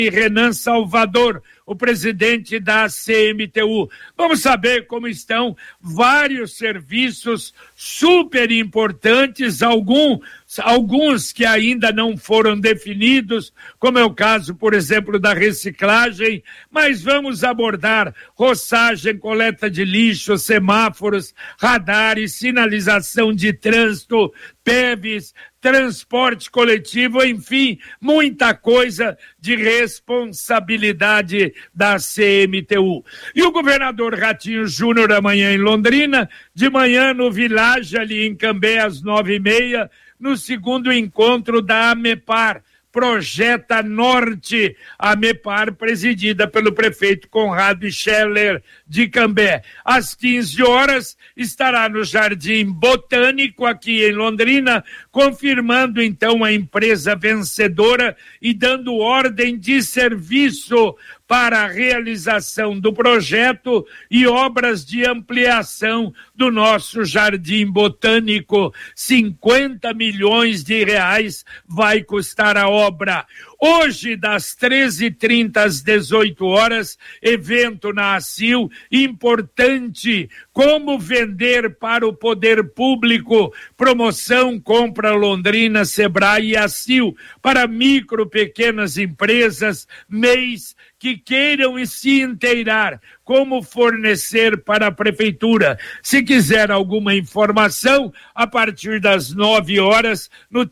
Renan Salvador, o presidente da CMTU. Vamos saber como estão vários serviços super importantes, alguns que ainda não foram definidos, como é o caso, por exemplo, da reciclagem, mas vamos abordar roçagem, coleta de lixo, semáforos, radares, sinalização de trânsito, PEVs, transporte coletivo, enfim, muita coisa de responsabilidade da CMTU. E o governador Ratinho Júnior amanhã em Londrina, de manhã no Village, ali em Cambé, às 9h30, no segundo encontro da AMEPAR, Projeta Norte, a AMEPAR, presidida pelo prefeito Conrado Scheller de Cambé. Às 15 horas, estará no Jardim Botânico, aqui em Londrina, confirmando então a empresa vencedora e dando ordem de serviço para a realização do projeto e obras de ampliação do nosso Jardim Botânico. 50 milhões de reais vai custar a obra. Hoje, das 13h30 às 18 horas, evento na ACIL, importante, como vender para o poder público, promoção, compra Londrina, Sebrae e ACIL, para micro, pequenas empresas, MEIs, que queiram se inteirar como fornecer para a prefeitura. Se quiser alguma informação, a partir das 9 horas, no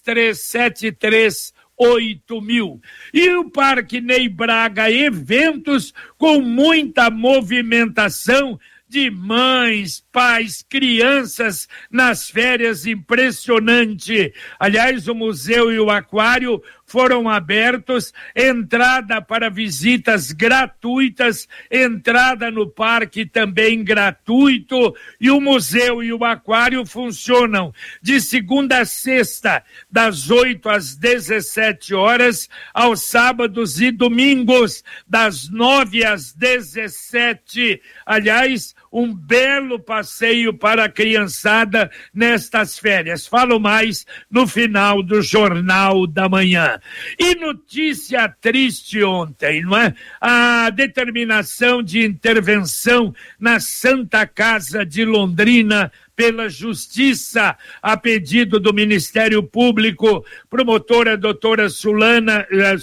3373-8000. E o Parque Ney Braga, eventos com muita movimentação de mães, pais, crianças nas férias, impressionante. Aliás, o museu e o aquário foram abertos, entrada para visitas gratuitas, entrada no parque também gratuito, e o museu e o aquário funcionam de segunda a sexta, das 8 às 17 horas, aos sábados e domingos, das 9 às 17. Aliás, um belo passeio para a criançada nestas férias. Falo mais no final do Jornal da Manhã. E notícia triste ontem, não é? A determinação de intervenção na Santa Casa de Londrina pela Justiça, a pedido do Ministério Público, promotora doutora Suzana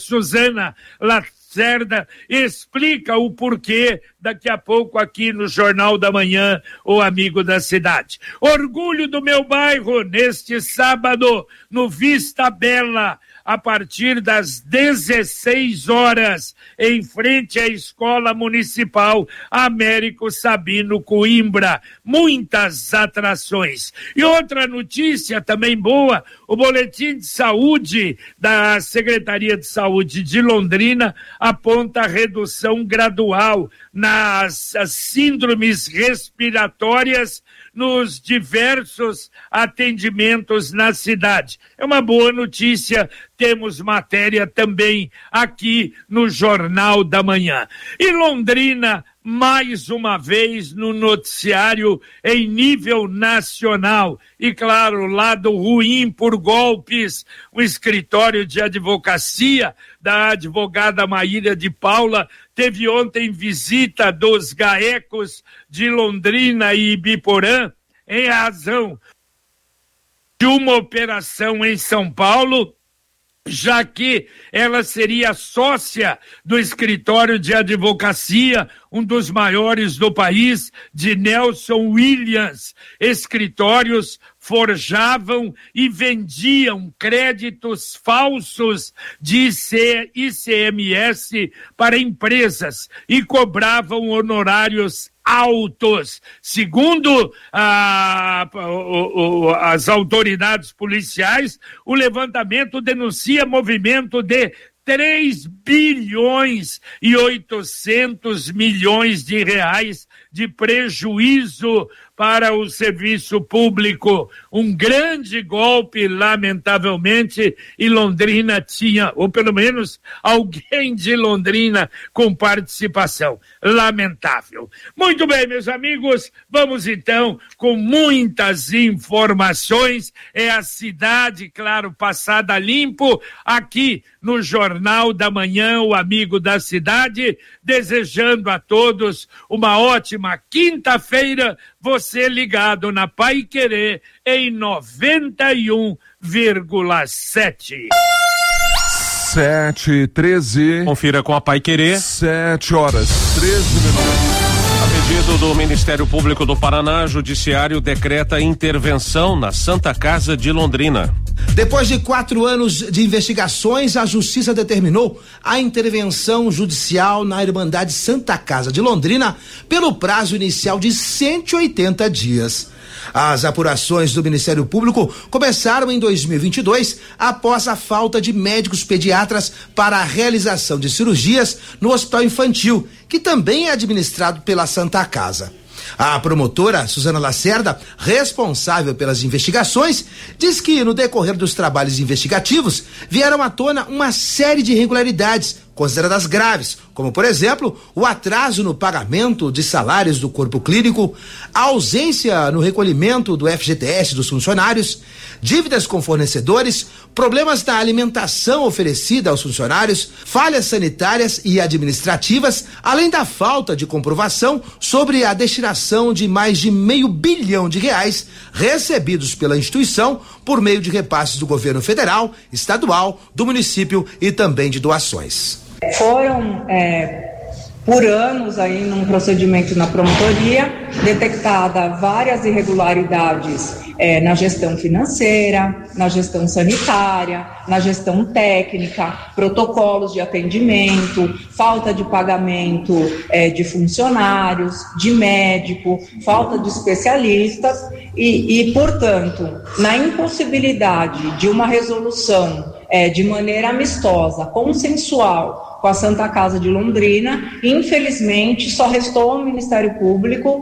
Lacerda explica o porquê daqui a pouco aqui no Jornal da Manhã, o Amigo da Cidade. Orgulho do meu bairro, neste sábado, no Vista Bela, a partir das 16 horas, em frente à Escola Municipal Américo Sabino Coimbra. Muitas atrações. E outra notícia também boa, o Boletim de Saúde da Secretaria de Saúde de Londrina aponta a redução gradual nas síndromes respiratórias nos diversos atendimentos na cidade. É uma boa notícia, temos matéria também aqui no Jornal da Manhã. E Londrina, mais uma vez no noticiário em nível nacional. E claro, lado ruim por golpes, o escritório de advocacia da advogada Maíra de Paula teve ontem visita dos GAECOS de Londrina e Ibiporã em razão de uma operação em São Paulo, já que ela seria sócia do escritório de advocacia, um dos maiores do país, de Nelson Williams. Escritórios forjavam e vendiam créditos falsos de ICMS para empresas e cobravam honorários altos. Segundo as autoridades policiais, o levantamento denuncia movimento de 3,8 bilhões de reais de prejuízo para o serviço público. Um grande golpe, lamentavelmente, e Londrina tinha, ou pelo menos alguém de Londrina com participação. Lamentável. Muito bem, meus amigos, vamos então com muitas informações. É a cidade, claro, passada limpo, aqui no Jornal da Manhã, o amigo da cidade, desejando a todos uma ótima quinta-feira, você ligado na Paiquerê em 91,7. 7h13. Confira com a Paiquerê. 7h13. A pedido do Ministério Público do Paraná, Judiciário decreta intervenção na Santa Casa de Londrina. Depois de 4 anos de investigações, a Justiça determinou a intervenção judicial na Irmandade Santa Casa de Londrina pelo prazo inicial de 180 dias. As apurações do Ministério Público começaram em 2022, após a falta de médicos pediatras para a realização de cirurgias no Hospital Infantil, que também é administrado pela Santa Casa. A promotora Suzana Lacerda, responsável pelas investigações, diz que no decorrer dos trabalhos investigativos vieram à tona uma série de irregularidades consideradas graves, como por exemplo, o atraso no pagamento de salários do corpo clínico, a ausência no recolhimento do FGTS dos funcionários, dívidas com fornecedores, problemas da alimentação oferecida aos funcionários, falhas sanitárias e administrativas, além da falta de comprovação sobre a destinação de mais de R$500 bilhão recebidos pela instituição por meio de repasses do governo federal, estadual, do município e também de doações. Foram por anos aí num procedimento na promotoria detectada várias irregularidades na gestão financeira, na gestão sanitária, na gestão técnica, protocolos de atendimento, falta de pagamento de funcionários, de médico, falta de especialistas e, portanto, na impossibilidade de uma resolução de maneira amistosa, consensual, com a Santa Casa de Londrina, infelizmente só restou ao Ministério Público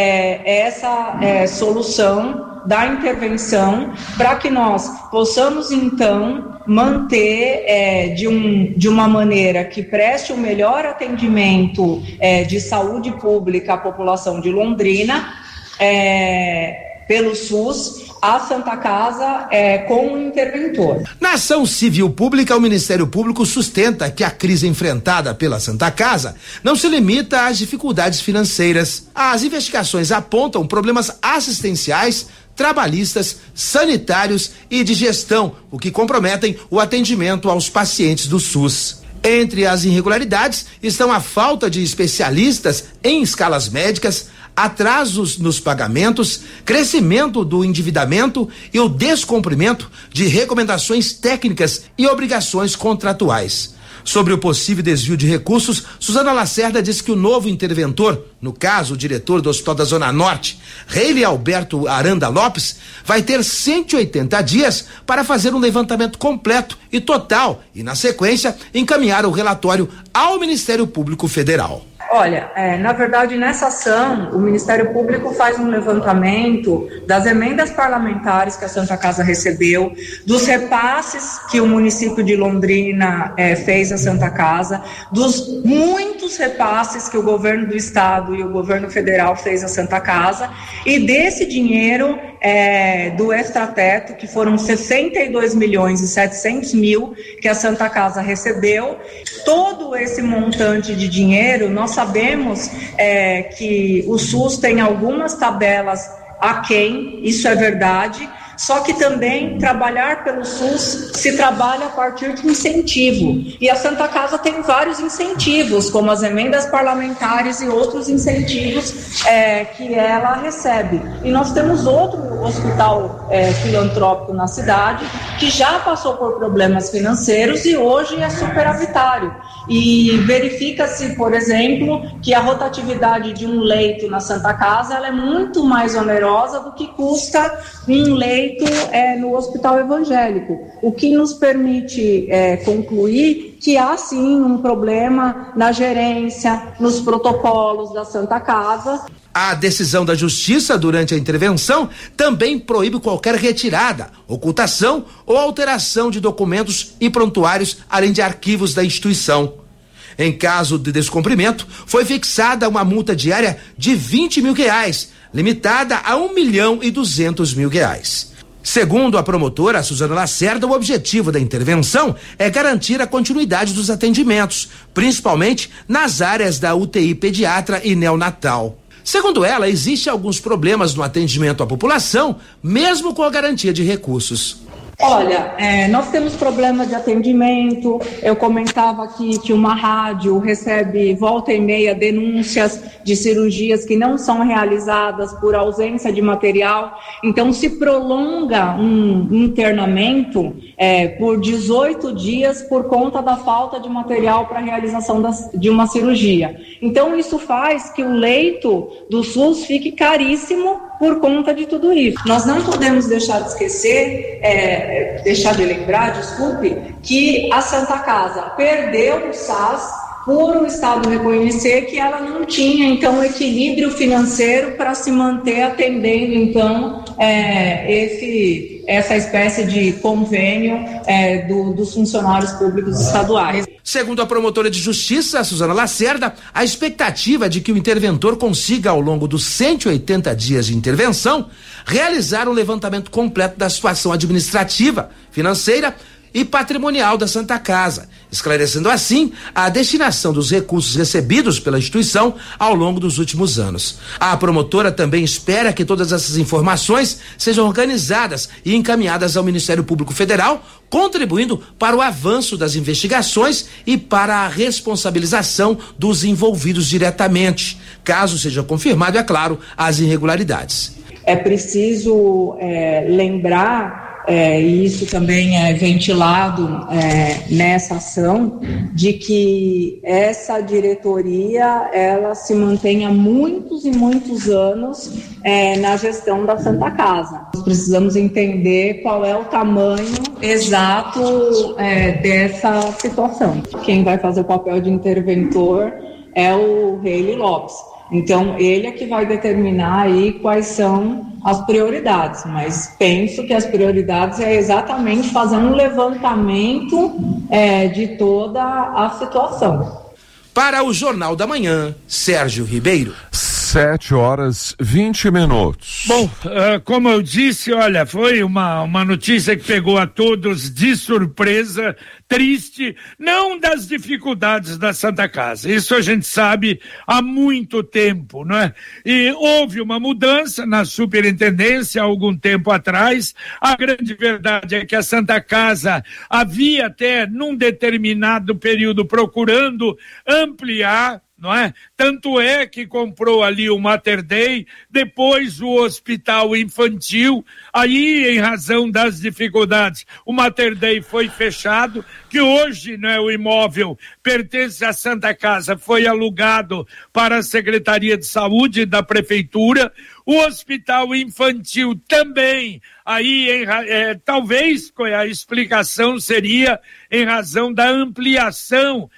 essa solução da intervenção para que nós possamos então manter de uma maneira que preste o melhor atendimento de saúde pública à população de Londrina pelo SUS, a Santa Casa com o interventor. Na ação civil pública, o Ministério Público sustenta que a crise enfrentada pela Santa Casa não se limita às dificuldades financeiras. As investigações apontam problemas assistenciais, trabalhistas, sanitários e de gestão, o que comprometem o atendimento aos pacientes do SUS. Entre as irregularidades estão a falta de especialistas em escalas médicas, atrasos nos pagamentos, crescimento do endividamento e o descumprimento de recomendações técnicas e obrigações contratuais. Sobre o possível desvio de recursos, Suzana Lacerda disse que o novo interventor, no caso o diretor do Hospital da Zona Norte, Reile Alberto Aranda Lopes, vai ter 180 dias para fazer um levantamento completo e total e, na sequência, encaminhar o relatório ao Ministério Público Federal. Olha, na verdade, nessa ação, o Ministério Público faz um levantamento das emendas parlamentares que a Santa Casa recebeu, dos repasses que o município de Londrina fez à Santa Casa, dos muitos repasses que o governo do estado e o governo federal fez à Santa Casa, e desse dinheiro do extrateto, que foram 62.700.000 que a Santa Casa recebeu. Todo esse montante de dinheiro, nós sabemos que o SUS tem algumas tabelas aquém, isso é verdade, só que também trabalhar pelo SUS se trabalha a partir de incentivo, e a Santa Casa tem vários incentivos, como as emendas parlamentares e outros incentivos que ela recebe. E nós temos outro hospital filantrópico na cidade que já passou por problemas financeiros e hoje é superavitário. E verifica-se, por exemplo, que a rotatividade de um leito na Santa Casa ela é muito mais onerosa do que custa um leito no hospital evangélico, o que nos permite concluir que há sim um problema na gerência, nos protocolos da Santa Casa. A decisão da Justiça durante a intervenção também proíbe qualquer retirada, ocultação ou alteração de documentos e prontuários, além de arquivos da instituição. Em caso de descumprimento, foi fixada uma multa diária de R$20 mil, limitada a R$1.200.000. Segundo a promotora Suzana Lacerda, o objetivo da intervenção é garantir a continuidade dos atendimentos, principalmente nas áreas da UTI pediatra e neonatal. Segundo ela, existem alguns problemas no atendimento à população, mesmo com a garantia de recursos. Olha, nós temos problema de atendimento. Eu comentava aqui que uma rádio recebe volta e meia denúncias de cirurgias que não são realizadas por ausência de material. Então, se prolonga um internamento por 18 dias por conta da falta de material para a realização de uma cirurgia. Então, isso faz que o leito do SUS fique caríssimo por conta de tudo isso. Nós não podemos deixar de esquecer, que a Santa Casa perdeu o SAS por o Estado reconhecer que ela não tinha, então, equilíbrio financeiro para se manter atendendo, então, essa espécie de convênio dos funcionários públicos estaduais. Segundo a promotora de justiça, Suzana Lacerda, a expectativa é de que o interventor consiga, ao longo dos 180 dias de intervenção, realizar um levantamento completo da situação administrativa, financeira e patrimonial da Santa Casa, esclarecendo assim a destinação dos recursos recebidos pela instituição ao longo dos últimos anos. A promotora também espera que todas essas informações sejam organizadas e encaminhadas ao Ministério Público Federal, contribuindo para o avanço das investigações e para a responsabilização dos envolvidos diretamente, caso seja confirmado, é claro, as irregularidades. É preciso lembrar, e isso também é ventilado nessa ação, de que essa diretoria ela se mantém há muitos e muitos anos na gestão da Santa Casa. Nós precisamos entender qual é o tamanho exato dessa situação. Quem vai fazer o papel de interventor é o Reilly Lopes. Então, ele é que vai determinar aí quais são as prioridades, mas penso que as prioridades é exatamente fazer um levantamento de toda a situação. Para o Jornal da Manhã, Sérgio Ribeiro. 7h20. Bom, como eu disse, olha, foi uma notícia que pegou a todos de surpresa, triste, não das dificuldades da Santa Casa, isso a gente sabe há muito tempo, não é? E houve uma mudança na superintendência há algum tempo atrás. A grande verdade é que a Santa Casa havia até num determinado período procurando ampliar, não é? Tanto é que comprou ali o Mater Dei, depois o hospital infantil, aí em razão das dificuldades, o Mater Dei foi fechado, que hoje, né, o imóvel pertence à Santa Casa, foi alugado para a Secretaria de Saúde da Prefeitura, o hospital infantil também, aí talvez a explicação seria em razão da ampliação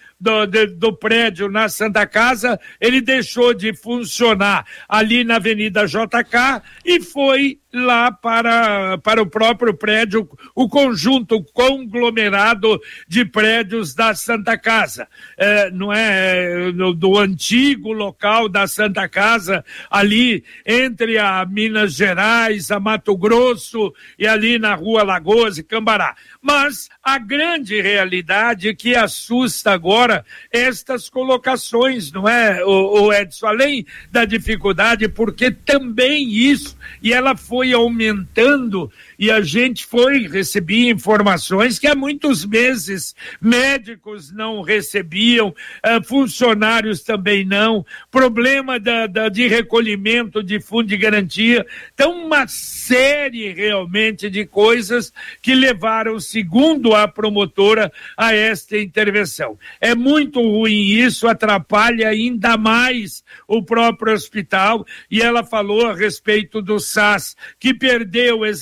do prédio na Santa Casa, ele deixou de funcionar ali na Avenida JK e foi lá para o próprio prédio, o conjunto conglomerado de prédios da Santa Casa, não é, do antigo local da Santa Casa, ali entre a Minas Gerais, a Mato Grosso e ali na Rua Lagoas e Cambará. Mas a grande realidade que assusta agora estas colocações, não é, o Edson, além da dificuldade, porque também isso, e ela foi aumentando, e a gente recebia informações que há muitos meses médicos não recebiam, funcionários também não, problema de recolhimento de fundo de garantia, então uma série realmente de coisas que levaram, segundo a promotora, a esta intervenção. É muito ruim isso, atrapalha ainda mais o próprio hospital, e ela falou a respeito do SAS, que perdeu exatamente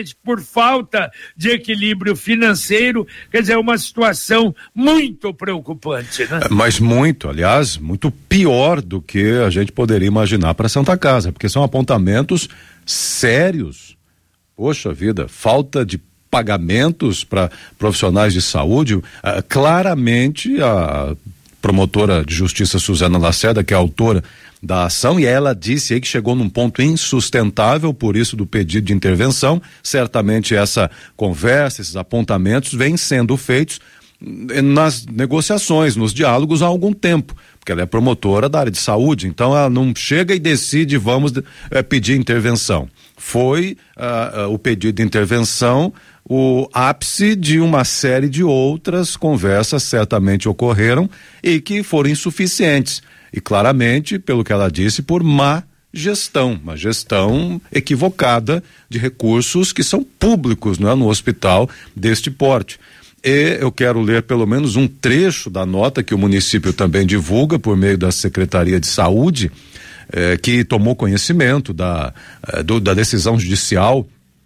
justamente por falta de equilíbrio financeiro. Quer dizer, é uma situação muito preocupante, né? Mas aliás, muito pior do que a gente poderia imaginar para a Santa Casa, porque são apontamentos sérios. Poxa vida, falta de pagamentos para profissionais de saúde. Claramente a promotora de justiça Suzana Lacerda, que é autora da ação, e ela disse aí que chegou num ponto insustentável, por isso do pedido de intervenção. Certamente essa conversa, esses apontamentos vêm sendo feitos nas negociações, nos diálogos há algum tempo, porque ela é promotora da área de saúde, então ela não chega e decide vamos pedir intervenção. Foi o pedido de intervenção o ápice de uma série de outras conversas certamente ocorreram e que foram insuficientes, e claramente, pelo que ela disse, por má gestão, uma gestão equivocada de recursos que são públicos, não é, no hospital deste porte. E eu quero ler pelo menos um trecho da nota que o município também divulga por meio da Secretaria de Saúde, que tomou conhecimento da decisão judicial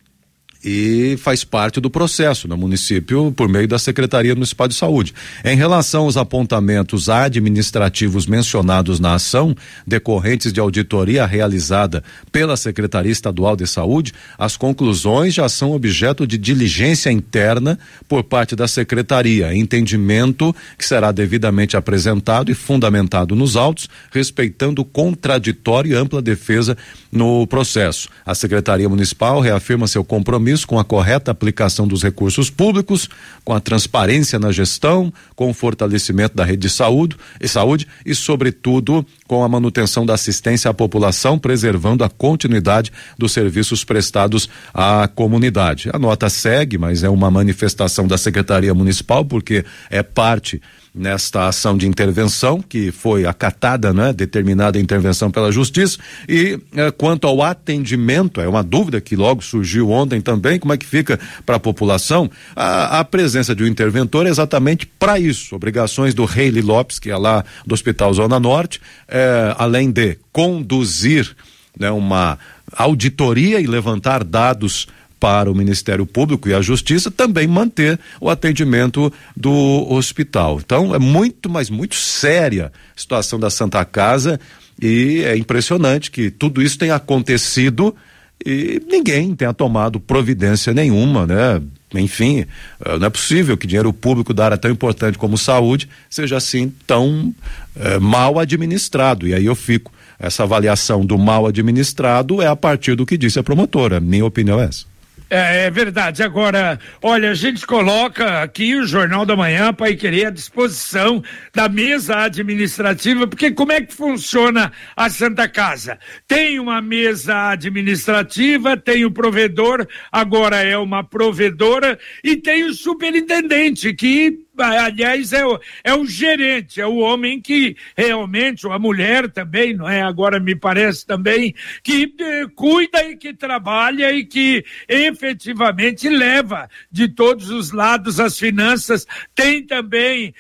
e faz parte do processo no município por meio da Secretaria Municipal de Saúde. Em relação aos apontamentos administrativos mencionados na ação, decorrentes de auditoria realizada pela Secretaria Estadual de Saúde, as conclusões já são objeto de diligência interna por parte da Secretaria, entendimento que será devidamente apresentado e fundamentado nos autos, respeitando o contraditório e ampla defesa no processo. A Secretaria Municipal reafirma seu compromisso com a correta aplicação dos recursos públicos, com a transparência na gestão, com o fortalecimento da rede de saúde e, sobretudo, com a manutenção da assistência à população, preservando a continuidade dos serviços prestados à comunidade. A nota segue, mas é uma manifestação da Secretaria Municipal, porque é parte nesta ação de intervenção que foi acatada, né, determinada intervenção pela Justiça. E quanto ao atendimento, é uma dúvida que logo surgiu ontem também, como é que fica para a população? A presença de um interventor é exatamente para isso. Obrigações do Reile Lopes, que é lá do Hospital Zona Norte, além de conduzir, né, uma auditoria e levantar dados para o Ministério Público e a Justiça, também manter o atendimento do hospital. Então é muito, mas muito séria a situação da Santa Casa, e é impressionante que tudo isso tenha acontecido e ninguém tenha tomado providência nenhuma, né? Enfim, não é possível que dinheiro público da área tão importante como saúde seja assim tão mal administrado. E aí eu fico, essa avaliação do mal administrado é a partir do que disse a promotora. Minha opinião é essa. É verdade. Agora, olha, a gente coloca aqui o Jornal da Manhã para querer à disposição da mesa administrativa, porque como é que funciona a Santa Casa? Tem uma mesa administrativa, tem o provedor, agora é uma provedora, e tem o superintendente, que aliás é o gerente, é o homem que realmente, ou a mulher também, não é? Agora me parece também, que cuida e que trabalha e que efetivamente leva de todos os lados as finanças. Tem também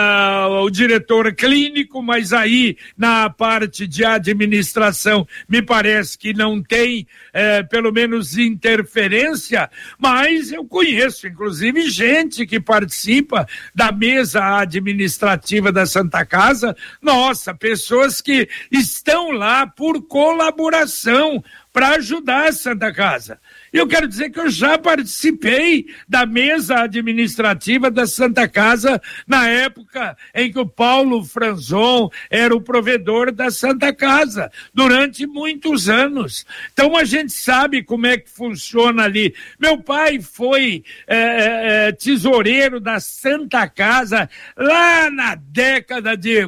o diretor clínico, mas aí na parte de administração me parece que não tem pelo menos interferência, mas eu conheço inclusive gente que participa da mesa administrativa da Santa Casa. Nossa, pessoas que estão lá por colaboração para ajudar a Santa Casa. Eu quero dizer que eu já participei da mesa administrativa da Santa Casa na época em que o Paulo Franzon era o provedor da Santa Casa, durante muitos anos. Então a gente sabe como é que funciona ali. Meu pai foi tesoureiro da Santa Casa lá na década de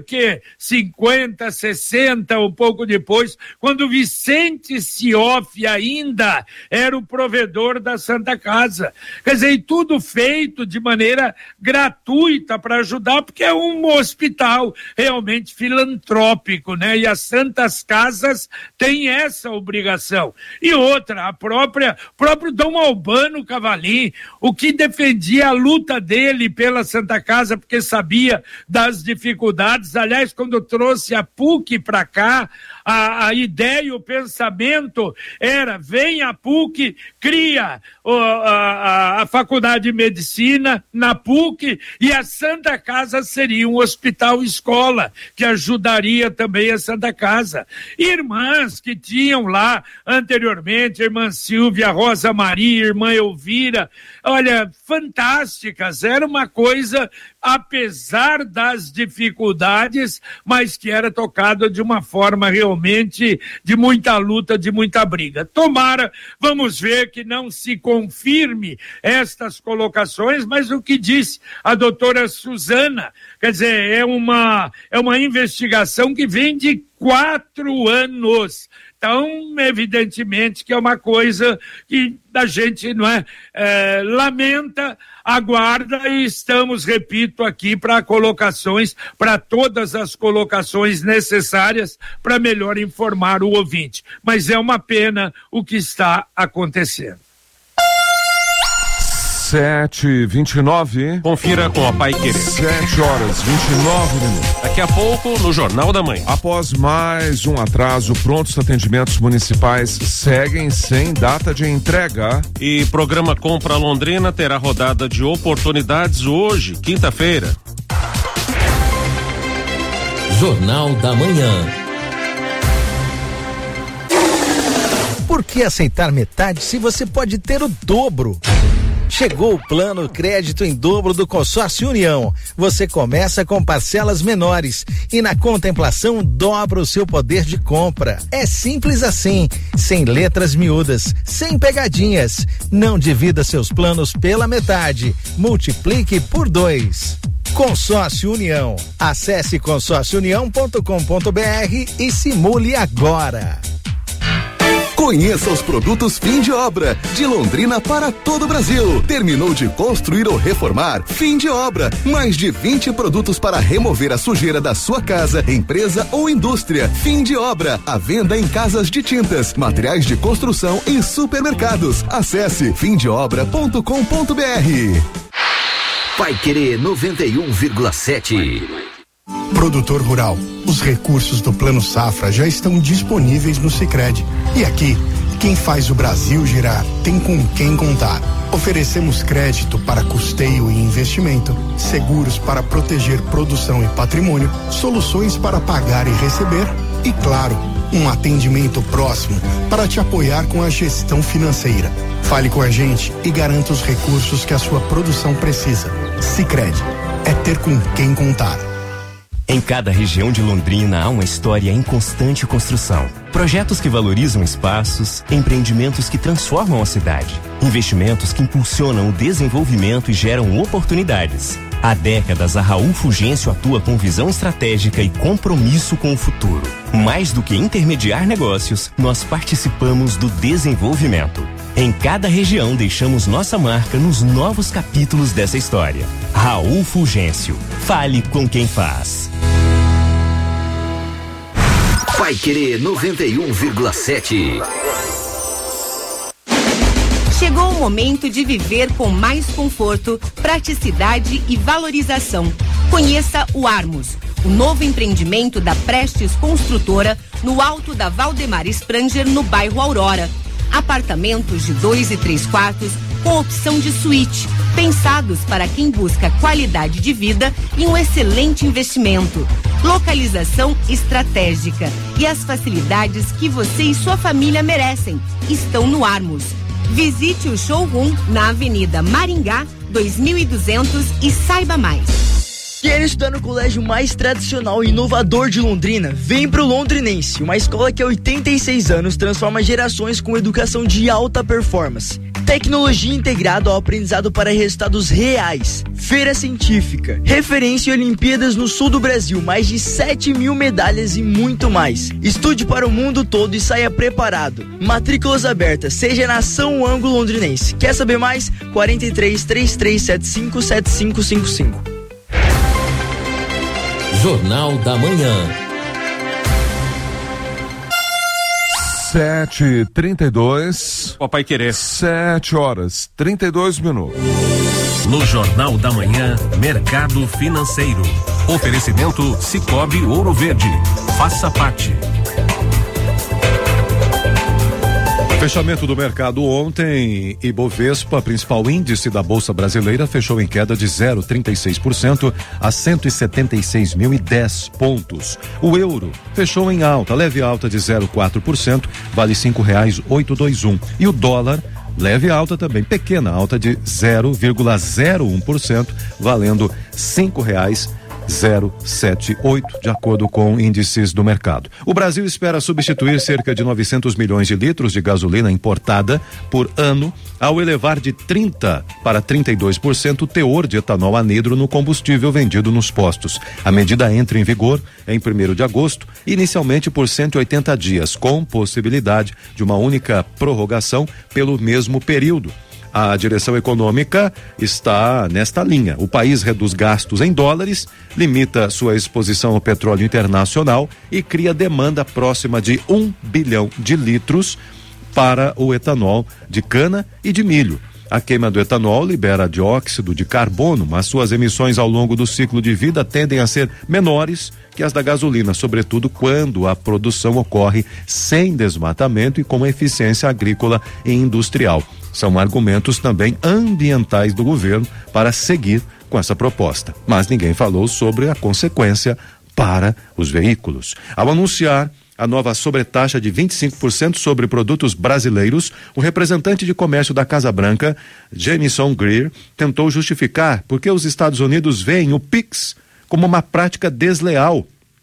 50, 60, um pouco depois, quando Vicente Sioff ainda era o provedor da Santa Casa. Quer dizer, e tudo feito de maneira gratuita para ajudar, porque é um hospital realmente filantrópico, né? E as Santas Casas têm essa obrigação. E outra, próprio Dom Albano Cavalim, o que defendia a luta dele pela Santa Casa, porque sabia das dificuldades. Aliás, quando eu trouxe a PUC para cá, a ideia e o pensamento era: vem a PUC cria a Faculdade de Medicina na PUC e a Santa Casa seria um hospital-escola que ajudaria também a Santa Casa. Irmãs que tinham lá anteriormente, irmã Silvia, Rosa Maria, irmã Elvira, olha, fantásticas, era uma coisa, apesar das dificuldades, mas que era tocada de uma forma realmente de muita luta, de muita briga. Tomara, vamos ver que não se confirme estas colocações, mas o que disse a doutora Suzana, quer dizer, é uma investigação que vem de 4 anos. Então, evidentemente que é uma coisa que a gente lamenta, aguarda e estamos, repito, aqui para colocações, para todas as colocações necessárias para melhor informar o ouvinte. Mas é uma pena o que está acontecendo. 7h29. Confira com a Paiquerê. 7h29. Daqui a pouco, no Jornal da Manhã. Após mais um atraso, prontos atendimentos municipais seguem sem data de entrega. E programa Compra Londrina terá rodada de oportunidades hoje, quinta-feira. Jornal da Manhã. Por que aceitar metade se você pode ter o dobro? Chegou o plano crédito em dobro do Consórcio União. Você começa com parcelas menores e na contemplação dobra o seu poder de compra. É simples assim, sem letras miúdas, sem pegadinhas. Não divida seus planos pela metade, multiplique por 2. Consórcio União. Acesse consórciounião.com.br e simule agora. Conheça os produtos fim de obra, de Londrina para todo o Brasil. Terminou de construir ou reformar? Fim de obra. Mais de 20 produtos para remover a sujeira da sua casa, empresa ou indústria. Fim de obra. A venda em casas de tintas, materiais de construção e supermercados. Acesse fimdeobra.com.br. Paiquerê 91,7. Produtor rural, os recursos do Plano Safra já estão disponíveis no Sicredi. E aqui, quem faz o Brasil girar tem com quem contar. Oferecemos crédito para custeio e investimento, seguros para proteger produção e patrimônio, soluções para pagar e receber e, claro, um atendimento próximo para te apoiar com a gestão financeira. Fale com a gente e garanta os recursos que a sua produção precisa. Sicredi, é ter com quem contar. Em cada região de Londrina há uma história em constante construção. Projetos que valorizam espaços, empreendimentos que transformam a cidade, investimentos que impulsionam o desenvolvimento e geram oportunidades. Há décadas, a Raul Fulgêncio atua com visão estratégica e compromisso com o futuro. Mais do que intermediar negócios, nós participamos do desenvolvimento. Em cada região, deixamos nossa marca nos novos capítulos dessa história. Raul Fulgêncio. Fale com quem faz. Paiquerê 91,7. Chegou o momento de viver com mais conforto, praticidade e valorização. Conheça o Armos, o novo empreendimento da Prestes Construtora no alto da Valdemar Spranger, no bairro Aurora. Apartamentos de 2 e 3 quartos com opção de suíte, pensados para quem busca qualidade de vida e um excelente investimento. Localização estratégica e as facilidades que você e sua família merecem estão no Armos. Visite o showroom na Avenida Maringá 2200 e saiba mais. Quer estudar no colégio mais tradicional e inovador de Londrina? Vem pro Londrinense, uma escola que há 86 anos transforma gerações com educação de alta performance. Tecnologia integrada ao aprendizado para resultados reais. Feira científica, referência em Olimpíadas no sul do Brasil, mais de 7.000 medalhas e muito mais. Estude para o mundo todo e saia preparado. Matrículas abertas, seja na São Ângulo Londrinense. Quer saber mais? 43 3375 7555. Jornal da Manhã. 7h32. Papai querer. 7h32. No Jornal da Manhã, Mercado Financeiro. Oferecimento Cicobi Ouro Verde. Faça parte. Fechamento do mercado ontem, Ibovespa, principal índice da Bolsa Brasileira, fechou em queda de 0,36% a 176.010 pontos. O euro fechou em alta, leve alta de 0,4%, vale R$5,821. E o dólar, leve alta também, pequena alta de 0,01%, valendo R$5,078, de acordo com índices do mercado. O Brasil espera substituir cerca de 900 milhões de litros de gasolina importada por ano, ao elevar de 30% para 32% o teor de etanol anidro no combustível vendido nos postos. A medida entra em vigor em 1º de agosto, inicialmente por 180 dias, com possibilidade de uma única prorrogação pelo mesmo período. A direção econômica está nesta linha. O país reduz gastos em dólares, limita sua exposição ao petróleo internacional e cria demanda próxima de 1 bilhão de litros para o etanol de cana e de milho. A queima do etanol libera dióxido de carbono, mas suas emissões ao longo do ciclo de vida tendem a ser menores que as da gasolina, sobretudo quando a produção ocorre sem desmatamento e com eficiência agrícola e industrial. São argumentos também ambientais do governo para seguir com essa proposta. Mas ninguém falou sobre a consequência para os veículos. Ao anunciar a nova sobretaxa de 25% sobre produtos brasileiros, o representante de comércio da Casa Branca, Jamieson Greer, tentou justificar porque os Estados Unidos veem o PIX como uma prática desleal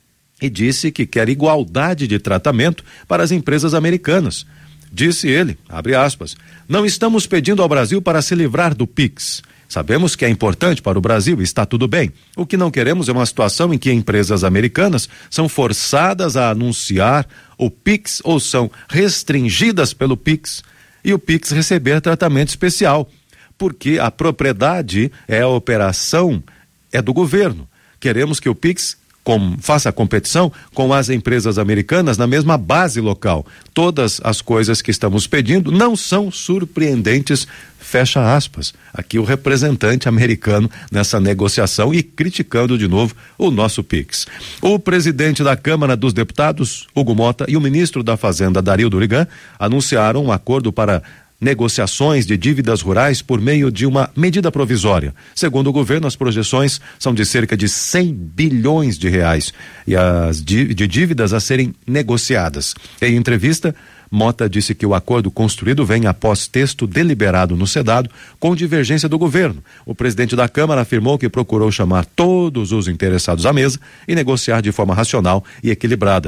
e disse que quer igualdade de tratamento para as empresas americanas. Disse ele, abre aspas, não estamos pedindo ao Brasil para se livrar do PIX. Sabemos que é importante para o Brasil e está tudo bem. O que não queremos é uma situação em que empresas americanas são forçadas a anunciar o PIX ou são restringidas pelo PIX e o PIX receber tratamento especial, porque a propriedade a operação é do governo. Queremos que o PIX faça a competição com as empresas americanas na mesma base local. Todas as coisas que estamos pedindo não são surpreendentes, fecha aspas. Aqui o representante americano nessa negociação e criticando de novo o nosso PIX. O presidente da Câmara dos Deputados, Hugo Mota, e o ministro da Fazenda, Dario Durigan, anunciaram um acordo para negociações de dívidas rurais por meio de uma medida provisória. Segundo o governo, as projeções são de cerca de 100 bilhões de reais e as de dívidas a serem negociadas. Em entrevista, Mota disse que o acordo construído vem após texto deliberado no Senado com divergência do governo. O presidente da Câmara afirmou que procurou chamar todos os interessados à mesa e negociar de forma racional e equilibrada.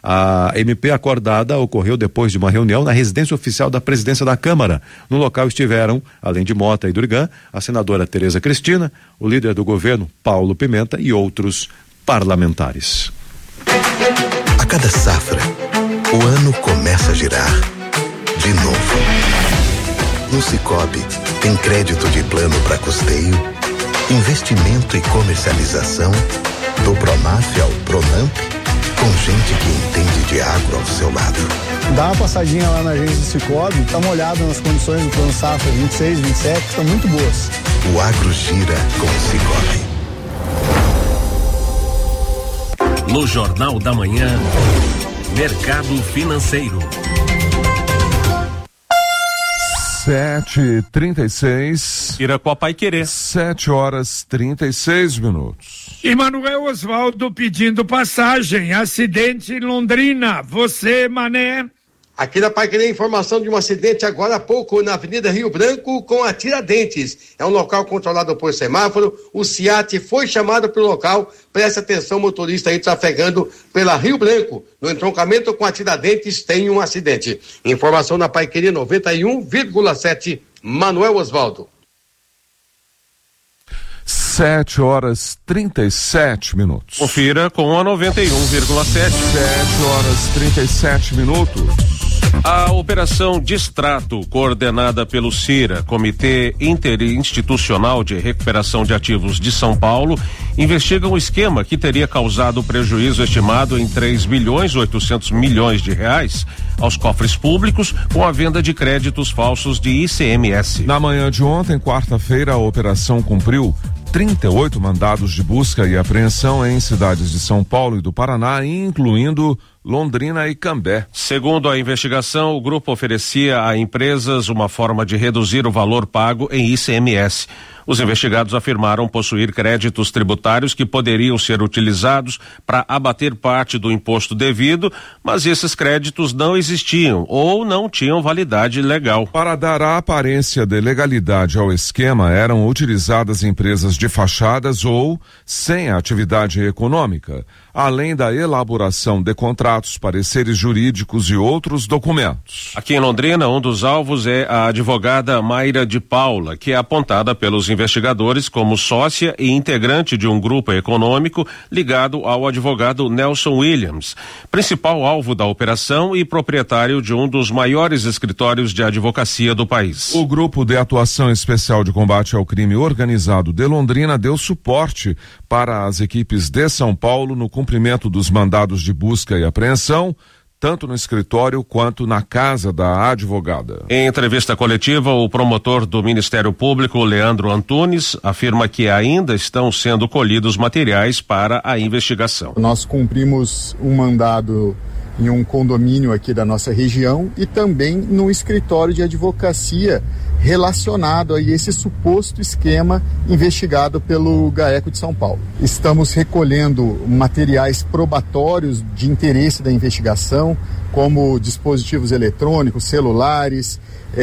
A MP acordada ocorreu depois de uma reunião na residência oficial da presidência da Câmara. No local estiveram, além de Mota e Durigan, a senadora Tereza Cristina, o líder do governo, Paulo Pimenta, e outros parlamentares. A cada safra, o ano começa a girar. De novo. No Sicoob, tem crédito de plano para custeio, investimento e comercialização, do Pronaf ao Pronamp, com gente que entende de agro ao seu lado. Dá uma passadinha lá na agência do Sicoob, dá uma olhada nas condições do plano safra 26, 27, que estão muito boas. O agro gira com o Sicoob. No Jornal da Manhã, Mercado Financeiro. 7h36. Iraquá Paiquerê. 7h36. Emanuel Osvaldo pedindo passagem. Acidente em Londrina. Você, Mané? Aqui na Paiquerê, informação de um acidente agora há pouco na Avenida Rio Branco com a Tiradentes. É um local controlado por semáforo. O SIAT foi chamado para o local. Preste atenção, motorista aí trafegando pela Rio Branco. No entroncamento com a Tiradentes tem um acidente. Informação na Paiquerê 91,7. Manuel Osvaldo. 7h37. Confira com a 91,7. 7h37. A operação Distrato, coordenada pelo CIRA, Comitê Interinstitucional de Recuperação de Ativos de São Paulo, investiga um esquema que teria causado prejuízo estimado em 3,8 bilhões de reais aos cofres públicos com a venda de créditos falsos de ICMS. Na manhã de ontem, quarta-feira, a operação cumpriu 38 mandados de busca e apreensão em cidades de São Paulo e do Paraná, incluindo Londrina e Cambé. Segundo a investigação, o grupo oferecia a empresas uma forma de reduzir o valor pago em ICMS. Os investigados afirmaram possuir créditos tributários que poderiam ser utilizados para abater parte do imposto devido, mas esses créditos não existiam ou não tinham validade legal. Para dar a aparência de legalidade ao esquema, eram utilizadas empresas de fachadas ou sem atividade econômica, além da elaboração de contratos, pareceres jurídicos e outros documentos. Aqui em Londrina, um dos alvos é a advogada Mayra de Paula, que é apontada pelos investigadores como sócia e integrante de um grupo econômico ligado ao advogado Nelson Williams, principal alvo da operação e proprietário de um dos maiores escritórios de advocacia do país. O Grupo de Atuação Especial de Combate ao Crime Organizado de Londrina deu suporte para as equipes de São Paulo no cumprimento dos mandados de busca e apreensão, tanto no escritório quanto na casa da advogada. Em entrevista coletiva, o promotor do Ministério Público, Leandro Antunes, afirma que ainda estão sendo colhidos materiais para a investigação. Nós cumprimos um mandado em um condomínio aqui da nossa região e também no escritório de advocacia relacionado a esse suposto esquema investigado pelo GAECO de São Paulo. Estamos recolhendo materiais probatórios de interesse da investigação, como dispositivos eletrônicos, celulares,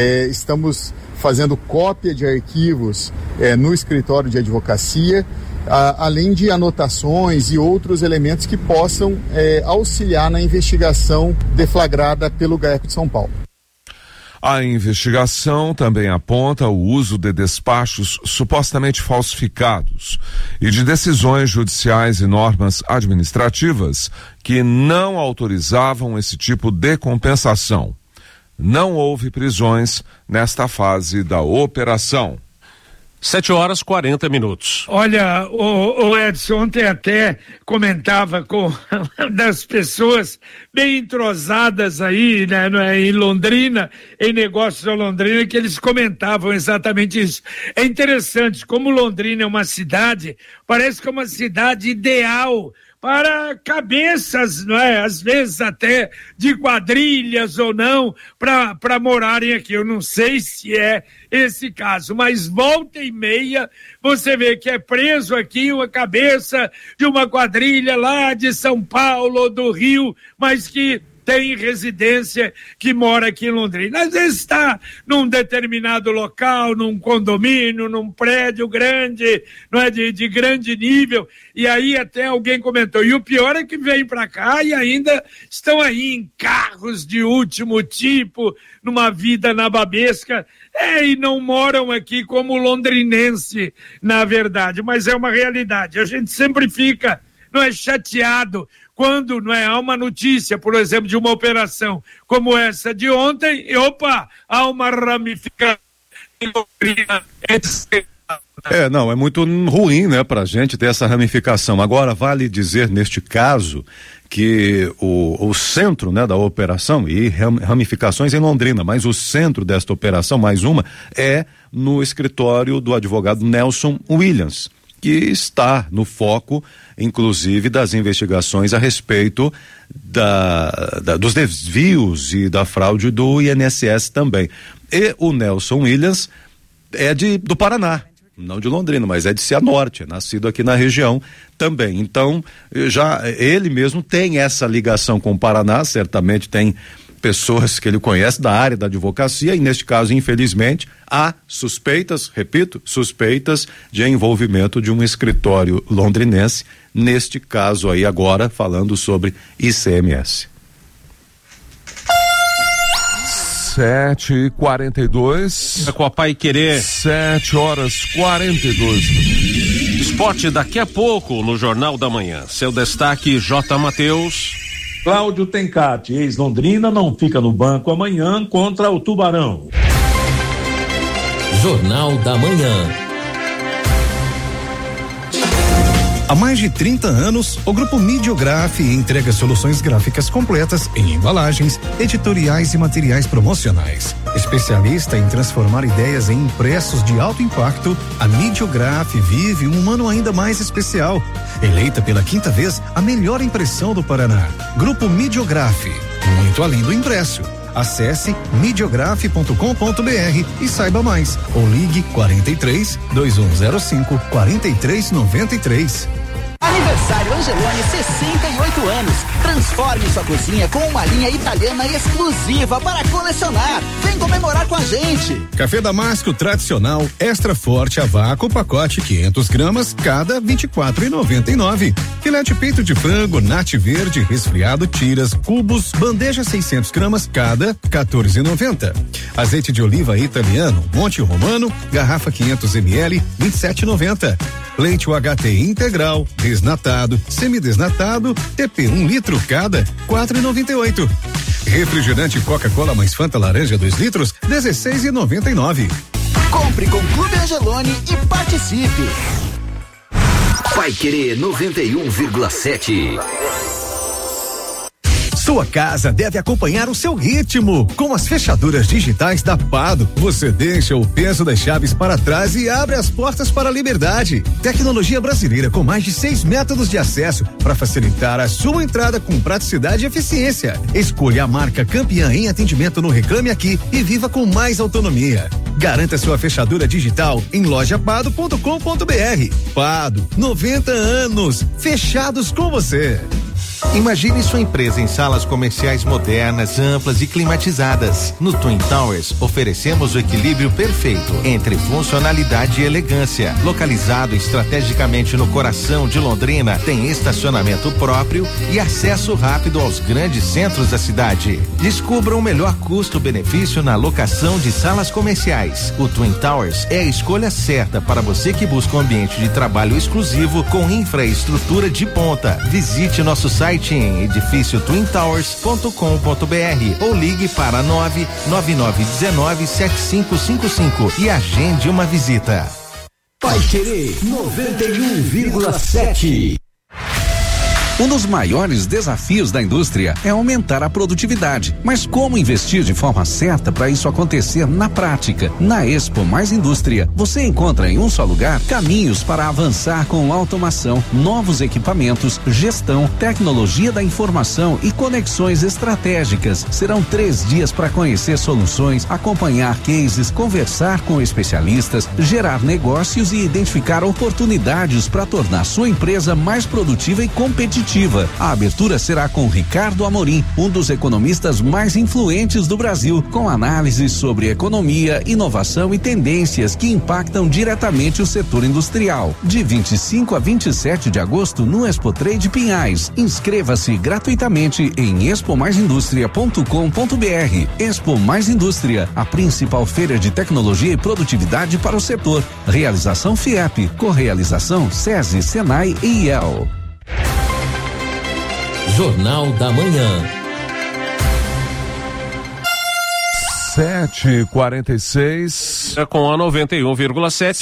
estamos fazendo cópia de arquivos no escritório de advocacia, além de anotações e outros elementos que possam auxiliar na investigação deflagrada pelo GAECO de São Paulo. A investigação também aponta o uso de despachos supostamente falsificados e de decisões judiciais e normas administrativas que não autorizavam esse tipo de compensação. Não houve prisões nesta fase da operação. 7h40. Olha, o Edson, ontem até comentava com das pessoas bem entrosadas aí, né, em Londrina, em negócios da Londrina, que eles comentavam exatamente isso. É interessante, como Londrina é uma cidade, parece que é uma cidade ideal para cabeças, não é? Às vezes até de quadrilhas ou não, para morarem aqui. Eu não sei se é esse caso, mas volta e meia você vê que é preso aqui uma cabeça de uma quadrilha lá de São Paulo ou do Rio, mas que tem residência, que mora aqui em Londrina. Às vezes está num determinado local, num condomínio, num prédio grande, não é, de grande nível, e aí até alguém comentou, e o pior é que vem para cá e ainda estão aí em carros de último tipo, numa vida nababesca, e não moram aqui como londrinense, na verdade, mas é uma realidade. A gente sempre fica, não é, chateado quando, não é, há uma notícia, por exemplo, de uma operação como essa de ontem, e opa, há uma ramificação. Não, é muito ruim, né, pra gente ter essa ramificação. Agora, vale dizer, neste caso, que o centro, né, da operação, e ramificações em Londrina, mas o centro desta operação, mais uma, é no escritório do advogado Nelson Williams, que está no foco, inclusive, das investigações a respeito dos desvios e da fraude do INSS também. E o Nelson Williams é do Paraná, não de Londrina, mas é de Cianorte, é nascido aqui na região também. Então, já ele mesmo tem essa ligação com o Paraná, certamente tem pessoas que ele conhece da área da advocacia, e neste caso, infelizmente, há suspeitas, repito, suspeitas de envolvimento de um escritório londrinense, neste caso aí agora, falando sobre ICMS. 7h42. Com a Pai Querer. 7h42. Esporte daqui a pouco no Jornal da Manhã. Seu destaque, J. Matheus. Cláudio Tencati, ex-Londrina, não fica no banco amanhã contra o Tubarão. Jornal da Manhã. Há mais de 30 anos, o Grupo Midiograf entrega soluções gráficas completas em embalagens, editoriais e materiais promocionais. Especialista em transformar ideias em impressos de alto impacto, a Midiograf vive um ano ainda mais especial. Eleita pela 5ª vez a melhor impressão do Paraná. Grupo Midiograf, muito além do impresso. Acesse midiograf.com.br e saiba mais. Ou ligue 43 2105 4393. Aniversário Angeloni, 68 anos. Transforme sua cozinha com uma linha italiana exclusiva para colecionar. Vem comemorar com a gente. Café Damasco tradicional, extra forte a vácuo, pacote 500 gramas, cada R$24,99. Filete peito de frango, nate verde, resfriado, tiras, cubos, bandeja 600 gramas, cada R$14,90. Azeite de oliva italiano, Monte Romano, garrafa 500 ml, R$27,90. Leite UHT integral, desnatado, semidesnatado, TP 1 litro cada, R$4,98. Refrigerante Coca-Cola mais Fanta laranja 2 litros, R$16,99. Compre com Clube Angeloni e participe. Paiquerê 91,7. Sua casa deve acompanhar o seu ritmo. Com as fechaduras digitais da Pado, você deixa o peso das chaves para trás e abre as portas para a liberdade. Tecnologia brasileira com mais de 6 métodos de acesso para facilitar a sua entrada com praticidade e eficiência. Escolha a marca campeã em atendimento no Reclame Aqui e viva com mais autonomia. Garanta sua fechadura digital em lojapado.com.br. Pado, 90 anos, fechados com você. Imagine sua empresa em salas comerciais modernas, amplas e climatizadas. No Twin Towers, oferecemos o equilíbrio perfeito entre funcionalidade e elegância. Localizado estrategicamente no coração de Londrina, tem estacionamento próprio e acesso rápido aos grandes centros da cidade. Descubra o melhor custo-benefício na locação de salas comerciais. O Twin Towers é a escolha certa para você que busca um ambiente de trabalho exclusivo com infraestrutura de ponta. Visite nosso site em edifício twintowers.com.br ou ligue para 999197555 e agende uma visita. Paiquerê 91,7. Um dos maiores desafios da indústria é aumentar a produtividade. Mas como investir de forma certa para isso acontecer na prática? Na Expo Mais Indústria, você encontra em um só lugar caminhos para avançar com automação, novos equipamentos, gestão, tecnologia da informação e conexões estratégicas. Serão 3 dias para conhecer soluções, acompanhar cases, conversar com especialistas, gerar negócios e identificar oportunidades para tornar sua empresa mais produtiva e competitiva. A abertura será com Ricardo Amorim, um dos economistas mais influentes do Brasil, com análises sobre economia, inovação e tendências que impactam diretamente o setor industrial. De 25 a 27 de agosto no Expo Trade Pinhais. Inscreva-se gratuitamente em expomaisindustria.com.br. Expo Mais Indústria, a principal feira de tecnologia e produtividade para o setor. Realização FIEP, correalização SESI, Senai e IEL. Jornal da Manhã. 7h46. É com a 91,7.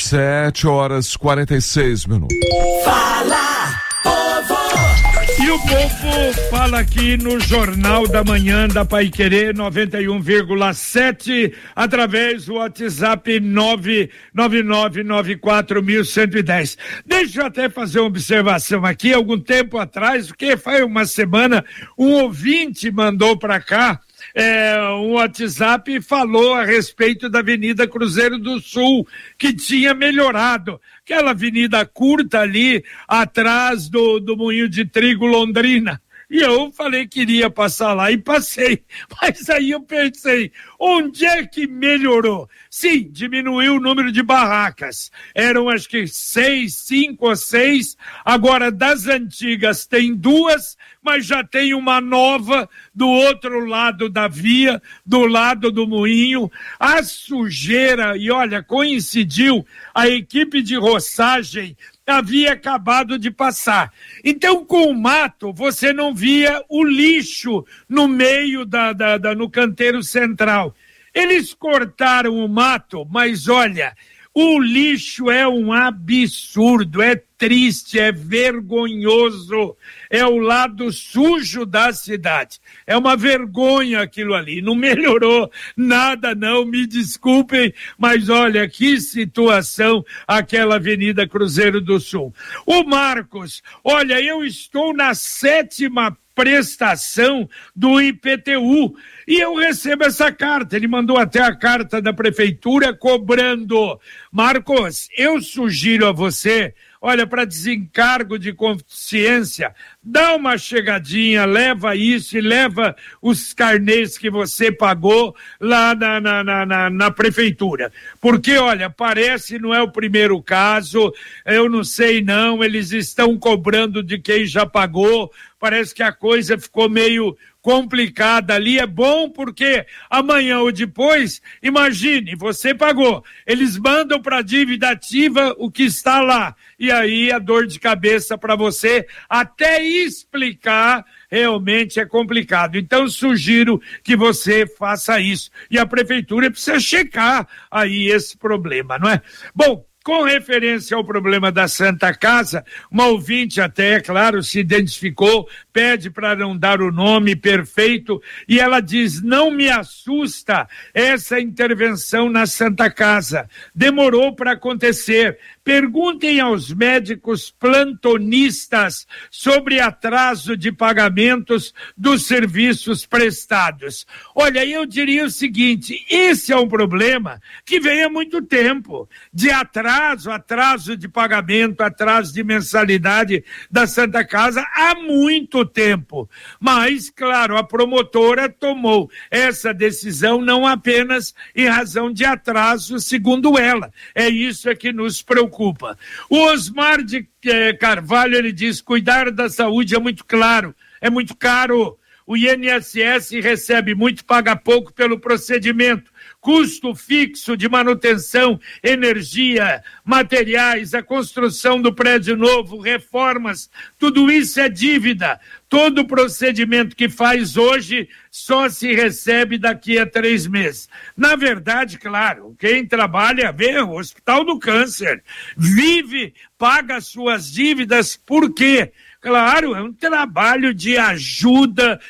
7h46. Fala, povo! E o povo fala aqui no Jornal da Manhã da Paiquerê 91,7 através do WhatsApp 999941110. Deixa eu até fazer uma observação aqui. Algum tempo atrás, porque foi uma semana, um ouvinte mandou para cá um WhatsApp e falou a respeito da Avenida Cruzeiro do Sul, que tinha melhorado. Aquela avenida curta ali, atrás do Moinho de Trigo Londrina. E eu falei que iria passar lá e passei. Mas aí eu pensei, onde é que melhorou? Sim, diminuiu o número de barracas. Eram acho que 5 ou 6. Agora das antigas tem 2, mas já tem uma nova do outro lado da via, do lado do moinho. A sujeira, e olha, coincidiu, a equipe de roçagem havia acabado de passar. Então, com o mato, você não via o lixo no meio no canteiro central. Eles cortaram o mato, mas olha, o lixo é um absurdo, é triste, é vergonhoso, é o lado sujo da cidade. É uma vergonha aquilo ali, não melhorou nada não, me desculpem, mas olha que situação aquela Avenida Cruzeiro do Sul. O Marcos, olha, eu estou na 7ª prestação do IPTU e eu recebo essa carta, ele mandou até a carta da prefeitura cobrando. Marcos, eu sugiro a você, olha, para desencargo de consciência, dá uma chegadinha, leva isso e leva os carnês que você pagou lá na prefeitura. Porque, olha, parece, não é o primeiro caso, eu não sei não, eles estão cobrando de quem já pagou, parece que a coisa ficou meio complicada ali. É bom porque amanhã ou depois, imagine, você pagou, eles mandam para a dívida ativa o que está lá, e aí a dor de cabeça para você até explicar realmente é complicado. Então sugiro que você faça isso, e a prefeitura precisa checar aí esse problema, não é? Bom, com referência ao problema da Santa Casa, uma ouvinte até, é claro, se identificou, pede para não dar o nome, perfeito, e ela diz, não me assusta essa intervenção na Santa Casa, demorou para acontecer. Perguntem aos médicos plantonistas sobre atraso de pagamentos dos serviços prestados. Olha, eu diria o seguinte, esse é um problema que vem há muito tempo, de atraso de pagamento, atraso de mensalidade da Santa Casa há muito tempo. Mas, claro, a promotora tomou essa decisão não apenas em razão de atraso, segundo ela. É isso que nos preocupa. O Osmar de Carvalho, ele diz, cuidar da saúde é muito claro, é muito caro. O INSS recebe muito, paga pouco pelo procedimento. Custo fixo de manutenção, energia, materiais, a construção do prédio novo, reformas, tudo isso é dívida. Todo procedimento que faz hoje só se recebe daqui a 3 meses. Na verdade, claro, quem trabalha, vê o Hospital do Câncer, vive, paga suas dívidas, por quê? Claro, é um trabalho de ajuda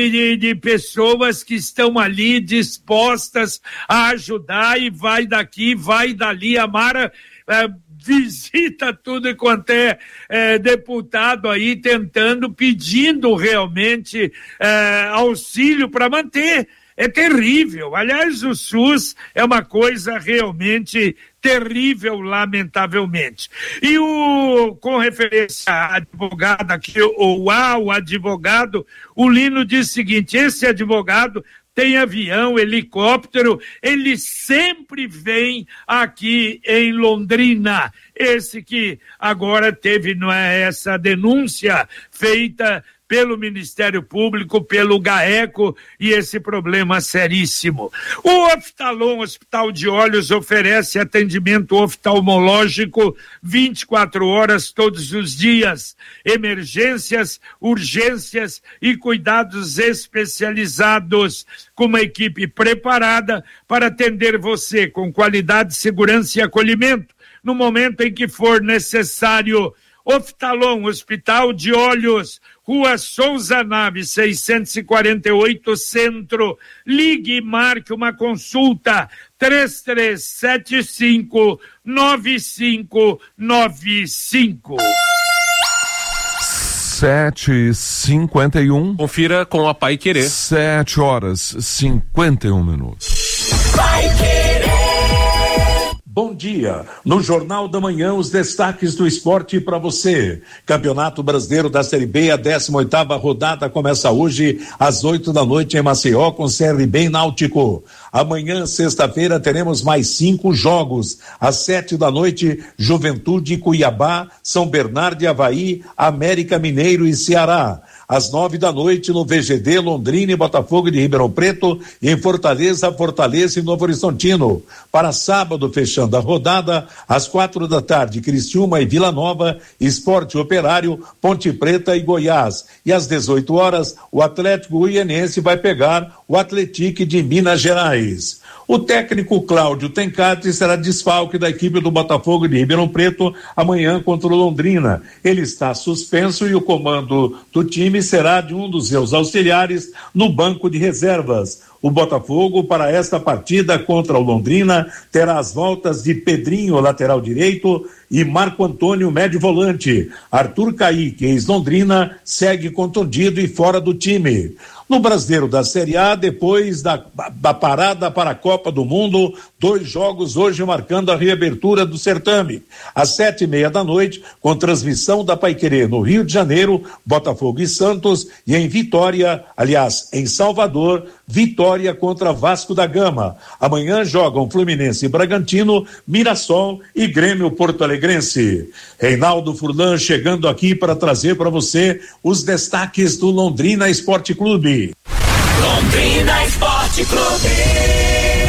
de pessoas que estão ali dispostas a ajudar, e vai daqui, vai dali. A Mara visita tudo quanto é deputado aí, pedindo realmente auxílio para manter. É terrível. Aliás, o SUS é uma coisa realmente terrível, lamentavelmente. E com referência à advogada aqui, o advogado, o Lino diz o seguinte, esse advogado tem avião, helicóptero, ele sempre vem aqui em Londrina. Esse que agora teve essa denúncia feita pelo Ministério Público, pelo GAECO, e esse problema seríssimo. O Oftalon, Hospital de Olhos, oferece atendimento oftalmológico 24 horas todos os dias, emergências, urgências e cuidados especializados, com uma equipe preparada para atender você com qualidade, segurança e acolhimento no momento em que for necessário. Oftalon, Hospital de Olhos, Rua Souza Naves, 648, Centro. Ligue e marque uma consulta, 3375-9595. 7h51. Confira com a Pai Querer. 7h51. Pai Querer. Bom dia. No Jornal da Manhã, os destaques do esporte para você. Campeonato Brasileiro da Série B, a 18ª rodada começa hoje às 20h em Maceió com CRB e Náutico. Amanhã, sexta-feira, teremos mais 5 jogos. Às 7h, Juventude, Cuiabá, São Bernardo e Avaí, América Mineiro e Ceará. Às 9h no VGD, Londrina e Botafogo de Ribeirão Preto, e em Fortaleza e Novo Horizontino. Para sábado, fechando a rodada, às 4h, Criciúma e Vila Nova, Esporte Operário, Ponte Preta e Goiás. E às 18h, o Atlético Goianiense vai pegar o Atlético de Minas Gerais. O técnico Cláudio Tencati será desfalque da equipe do Botafogo de Ribeirão Preto amanhã contra o Londrina. Ele está suspenso e o comando do time será de um dos seus auxiliares no banco de reservas. O Botafogo, para esta partida contra o Londrina, terá as voltas de Pedrinho, lateral direito, e Marco Antônio, médio volante. Arthur Caíque, ex-Londrina, segue contundido e fora do time. No Brasileiro da Série A, depois da parada para a Copa do Mundo, 2 jogos hoje marcando a reabertura do certame. Às 7:30 p.m, com transmissão da Paiquerê no Rio de Janeiro, Botafogo e Santos, e em Vitória, aliás, em Salvador, Vitória contra Vasco da Gama. Amanhã jogam Fluminense e Bragantino, Mirassol e Grêmio Porto Alegrense. Reinaldo Furlan chegando aqui para trazer para você os destaques do Londrina Esporte Clube. Londrina Esporte Clube.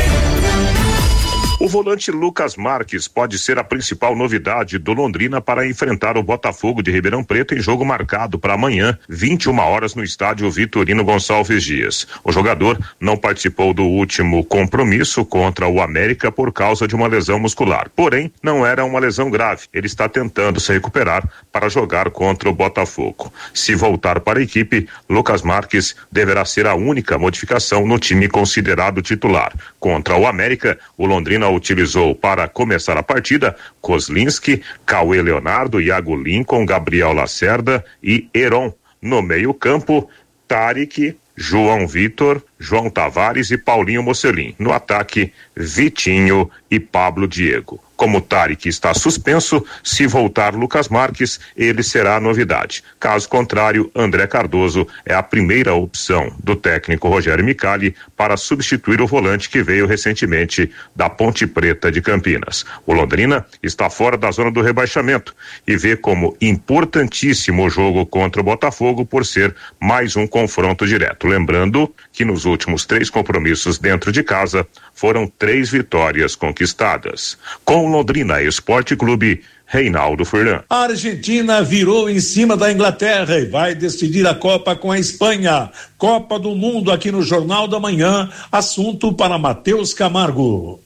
O volante Lucas Marques pode ser a principal novidade do Londrina para enfrentar o Botafogo de Ribeirão Preto em jogo marcado para amanhã, 21 horas, no estádio Vitorino Gonçalves Dias. O jogador não participou do último compromisso contra o América por causa de uma lesão muscular. Porém, não era uma lesão grave. Ele está tentando se recuperar para jogar contra o Botafogo. Se voltar para a equipe, Lucas Marques deverá ser a única modificação no time considerado titular. Contra o América, o Londrina utilizou para começar a partida Kozlinski, Cauê Leonardo, Iago Lincoln, Gabriel Lacerda e Heron. No meio-campo, Tarik, João Vitor, João Tavares e Paulinho Mocelin. No ataque, Vitinho e Pablo Diego. Como Tarik está suspenso, se voltar Lucas Marques, ele será a novidade. Caso contrário, André Cardoso é a primeira opção do técnico Rogério Micali para substituir o volante que veio recentemente da Ponte Preta de Campinas. O Londrina está fora da zona do rebaixamento e vê como importantíssimo o jogo contra o Botafogo por ser mais um confronto direto. Lembrando que nos últimos 3 compromissos dentro de casa foram 3 vitórias conquistadas. Com Londrina Esporte Clube, Reinaldo Furlan. A Argentina virou em cima da Inglaterra e vai decidir a Copa com a Espanha. Copa do Mundo aqui no Jornal da Manhã, assunto para Matheus Camargo.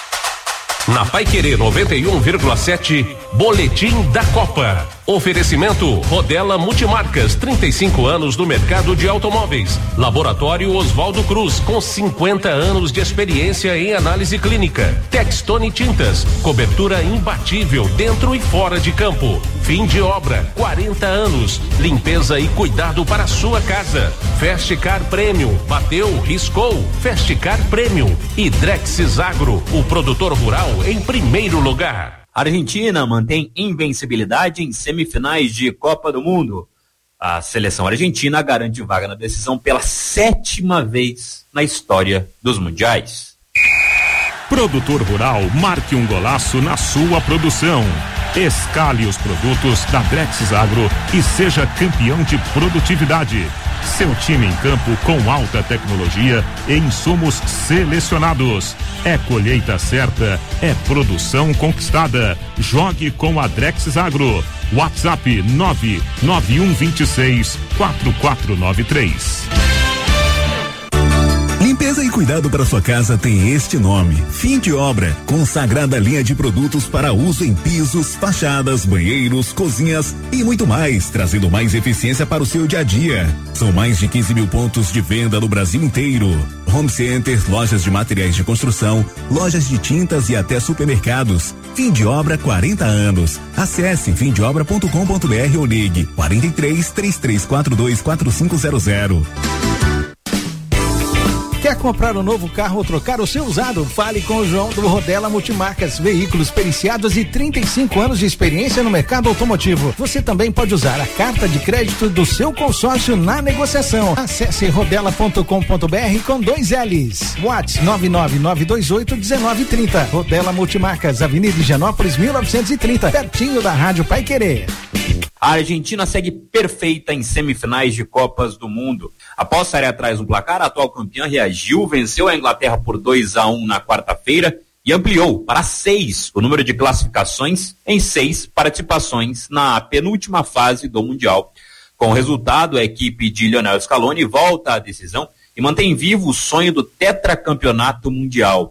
Na Paiquerê 91,7, Boletim da Copa. Oferecimento Rodela Multimarcas, 35 anos no mercado de automóveis. Laboratório Oswaldo Cruz, com 50 anos de experiência em análise clínica. Textone Tintas, cobertura imbatível dentro e fora de campo. Fim de obra, 40 anos. Limpeza e cuidado para a sua casa. Fastcar Premium, bateu, riscou. Fastcar Premium. E Drexis Agro, o produtor rural em primeiro lugar. A Argentina mantém invencibilidade em semifinais de Copa do Mundo. A seleção argentina garante vaga na decisão pela 7ª vez na história dos mundiais. Produtor rural, marque um golaço na sua produção. Escale os produtos da Drexis Agro e seja campeão de produtividade. Seu time em campo com alta tecnologia e insumos selecionados. É colheita certa, é produção conquistada. Jogue com a Drexis Agro. WhatsApp 99126-4493. Limpeza e cuidado para sua casa tem este nome: Fim de Obra, consagrada linha de produtos para uso em pisos, fachadas, banheiros, cozinhas e muito mais, trazendo mais eficiência para o seu dia a dia. São mais de 15 mil pontos de venda no Brasil inteiro. Home centers, lojas de materiais de construção, lojas de tintas e até supermercados. Fim de Obra, 40 anos. Acesse fimdeobra.com.br ou ligue 43-3342-4500. Quer comprar um novo carro ou trocar o seu usado? Fale com o João do Rodela Multimarcas, veículos periciados e 35 anos de experiência no mercado automotivo. Você também pode usar a carta de crédito do seu consórcio na negociação. Acesse rodela.com.br com 2 L's. WhatsApp 999281930. Rodela Multimarcas, Avenida Higienópolis 1930, pertinho da Rádio Paiquerê. A Argentina segue perfeita em semifinais de Copas do Mundo. Após sair atrás no placar, a atual campeã reagiu, venceu a Inglaterra por 2-1 na quarta-feira e ampliou para 6 o número de classificações em 6 participações na penúltima fase do Mundial. Com o resultado, a equipe de Lionel Scaloni volta à decisão e mantém vivo o sonho do tetracampeonato mundial.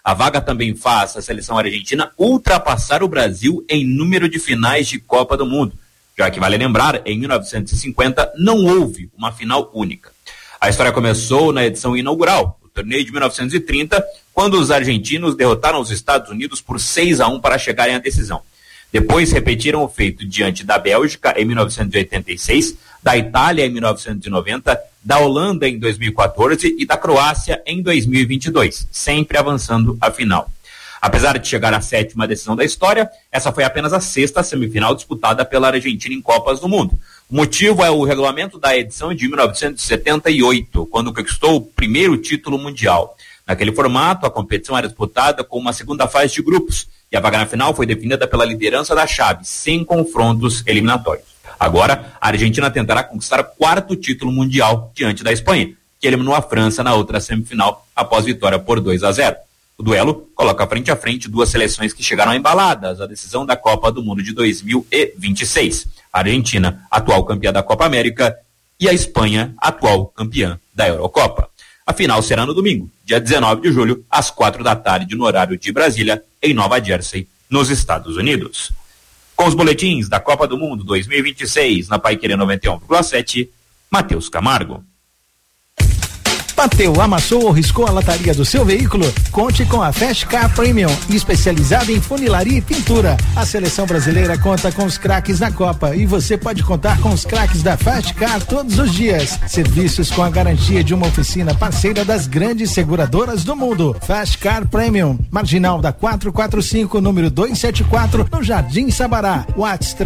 A vaga também faz a seleção argentina ultrapassar o Brasil em número de finais de Copa do Mundo, já que, vale lembrar, em 1950 não houve uma final única. A história começou na edição inaugural, do torneio de 1930, quando os argentinos derrotaram os Estados Unidos por 6-1 para chegarem à decisão. Depois repetiram o feito diante da Bélgica em 1986, da Itália em 1990, da Holanda em 2014 e da Croácia em 2022, sempre avançando à final. Apesar de chegar à 7ª decisão da história, essa foi apenas a 6ª semifinal disputada pela Argentina em Copas do Mundo. O motivo é o regulamento da edição de 1978, quando conquistou o primeiro título mundial. Naquele formato, a competição era disputada com uma segunda fase de grupos, e a vaga na final foi definida pela liderança da chave, sem confrontos eliminatórios. Agora, a Argentina tentará conquistar o 4º título mundial diante da Espanha, que eliminou a França na outra semifinal após vitória por 2-0. O duelo coloca frente a frente duas seleções que chegaram embaladas à decisão da Copa do Mundo de 2026. A Argentina, atual campeã da Copa América, e a Espanha, atual campeã da Eurocopa. A final será no domingo, dia 19 de julho, às 4h, no horário de Brasília, em Nova Jersey, nos Estados Unidos. Com os boletins da Copa do Mundo 2026, na Paiquerê 91,7, Matheus Camargo. Bateu, amassou ou riscou a lataria do seu veículo? Conte com a Fast Car Premium, especializada em funilaria e pintura. A seleção brasileira conta com os craques da Copa e você pode contar com os craques da Fast Car todos os dias. Serviços com a garantia de uma oficina parceira das grandes seguradoras do mundo. Fast Car Premium, Marginal da 445, número 274, no Jardim Sabará. WhatsApp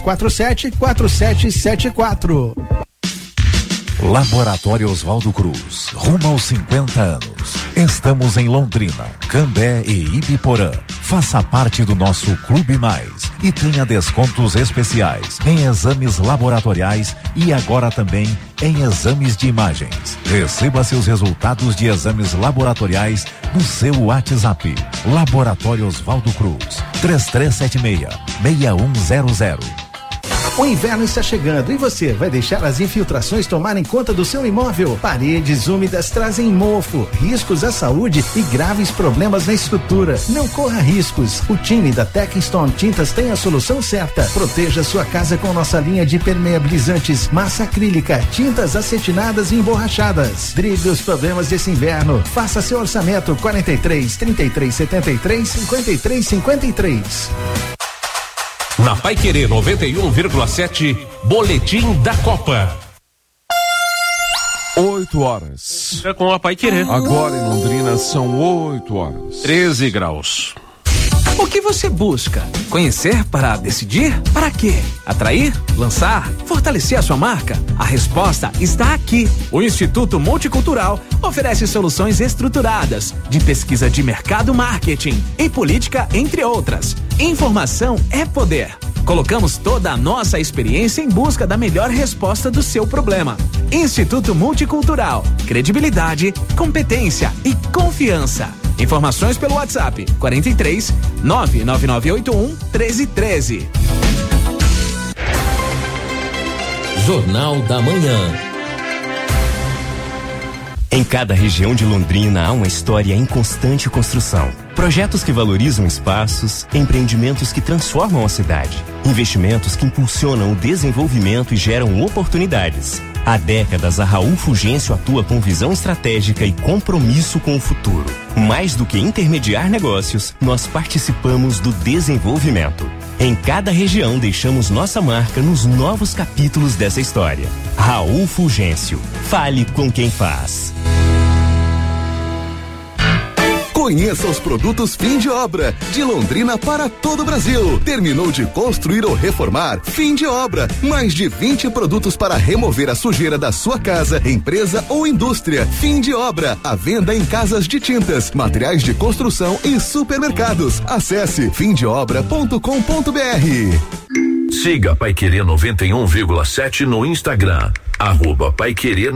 3347-4774. Laboratório Oswaldo Cruz, rumo aos 50 anos. Estamos em Londrina, Cambé e Ibiporã. Faça parte do nosso Clube Mais e tenha descontos especiais em exames laboratoriais e agora também em exames de imagens. Receba seus resultados de exames laboratoriais no seu WhatsApp. Laboratório Oswaldo Cruz, 3376-6100. O inverno está chegando e você vai deixar as infiltrações tomarem conta do seu imóvel? Paredes úmidas trazem mofo, riscos à saúde e graves problemas na estrutura. Não corra riscos. O time da Techstone Tintas tem a solução certa. Proteja sua casa com nossa linha de permeabilizantes, massa acrílica, tintas acetinadas e emborrachadas. Drible os problemas desse inverno. Faça seu orçamento 43 33 73 53 53. Na Paiquerê 91,7, Boletim da Copa. 8h. É com a Paiquerê. Agora em Londrina são 8h. 13 graus. O que você busca? Conhecer para decidir? Para quê? Atrair? Lançar? Fortalecer a sua marca? A resposta está aqui. O Instituto Multicultural oferece soluções estruturadas de pesquisa de mercado, marketing e política, entre outras. Informação é poder. Colocamos toda a nossa experiência em busca da melhor resposta do seu problema. Instituto Multicultural. Credibilidade, competência e confiança. Informações pelo WhatsApp 43 99981 1313. Jornal da Manhã. Em cada região de Londrina há uma história em constante construção. Projetos que valorizam espaços, empreendimentos que transformam a cidade, investimentos que impulsionam o desenvolvimento e geram oportunidades. Há décadas, a Raul Fulgêncio atua com visão estratégica e compromisso com o futuro. Mais do que intermediar negócios, nós participamos do desenvolvimento. Em cada região, deixamos nossa marca nos novos capítulos dessa história. Raul Fulgêncio. Fale com quem faz. Conheça os produtos fim de obra, de Londrina para todo o Brasil. Terminou de construir ou reformar? Fim de obra. Mais de 20 produtos para remover a sujeira da sua casa, empresa ou indústria. Fim de obra. A venda em casas de tintas, materiais de construção e supermercados. Acesse fimdeobra.com.br. Siga Paiquerê 91,7 no Instagram. @Paiquerê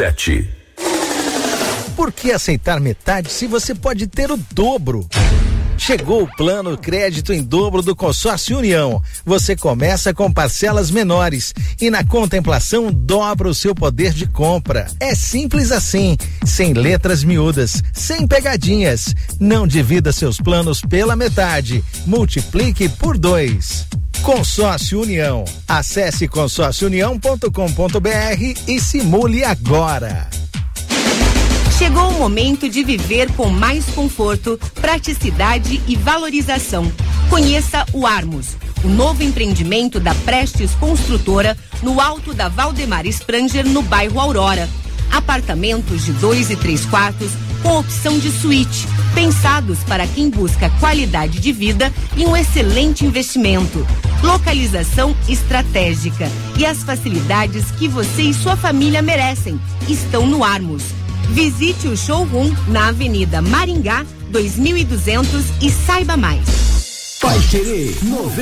91,7. Por que aceitar metade se você pode ter o dobro? Chegou o plano crédito em dobro do Consórcio União. Você começa com parcelas menores e na contemplação dobra o seu poder de compra. É simples assim, sem letras miúdas, sem pegadinhas. Não divida seus planos pela metade, multiplique por 2. Consórcio União. Acesse consórciounião.com.br e simule agora. Chegou o momento de viver com mais conforto, praticidade e valorização. Conheça o Armos, o novo empreendimento da Prestes Construtora no alto da Valdemar Spranger, no bairro Aurora. Apartamentos de 2 e 3 quartos com opção de suíte, pensados para quem busca qualidade de vida e um excelente investimento. Localização estratégica e as facilidades que você e sua família merecem estão no Armos. Visite o showroom na Avenida Maringá, 2200 e saiba mais. Paiquerê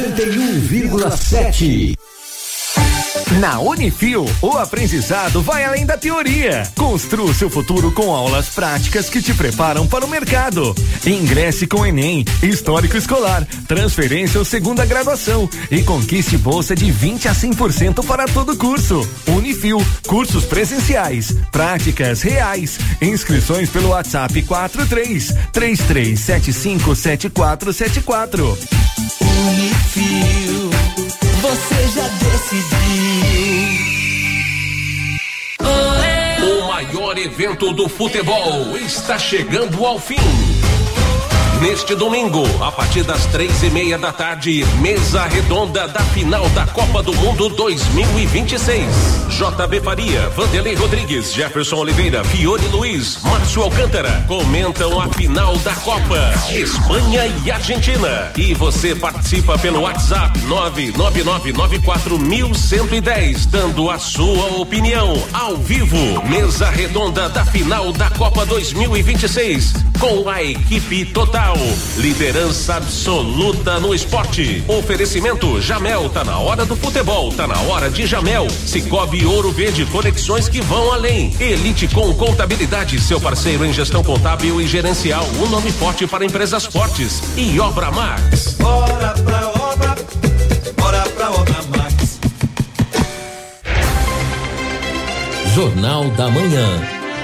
91,7. Na Unifil, o aprendizado vai além da teoria. Construa seu futuro com aulas práticas que te preparam para o mercado. Ingresse com Enem, Histórico Escolar, Transferência ou Segunda Graduação e conquiste bolsa de 20 a 100% para todo curso. Unifil, cursos presenciais, práticas reais. Inscrições pelo WhatsApp 43-3375-7474. Unifil, você já decidiu. O maior evento do futebol está chegando ao fim. Neste domingo, a partir das 3:30 da tarde, mesa redonda da final da Copa do Mundo 2026. JB Faria, Vanderlei Rodrigues, Jefferson Oliveira, Fiore Luiz, Márcio Alcântara comentam a final da Copa, Espanha e Argentina. E você participa pelo WhatsApp 999941110, dando a sua opinião ao vivo. Mesa redonda da final da Copa 2026, com a equipe total. Liderança absoluta no esporte. Oferecimento Jamel, tá na hora do futebol, tá na hora de Jamel. Cicobi Ouro Verde, conexões que vão além. Elite com Contabilidade, seu parceiro em gestão contábil e gerencial, um nome forte para empresas fortes. E Obra Max. Bora pra obra, bora pra Obra Max. Jornal da Manhã.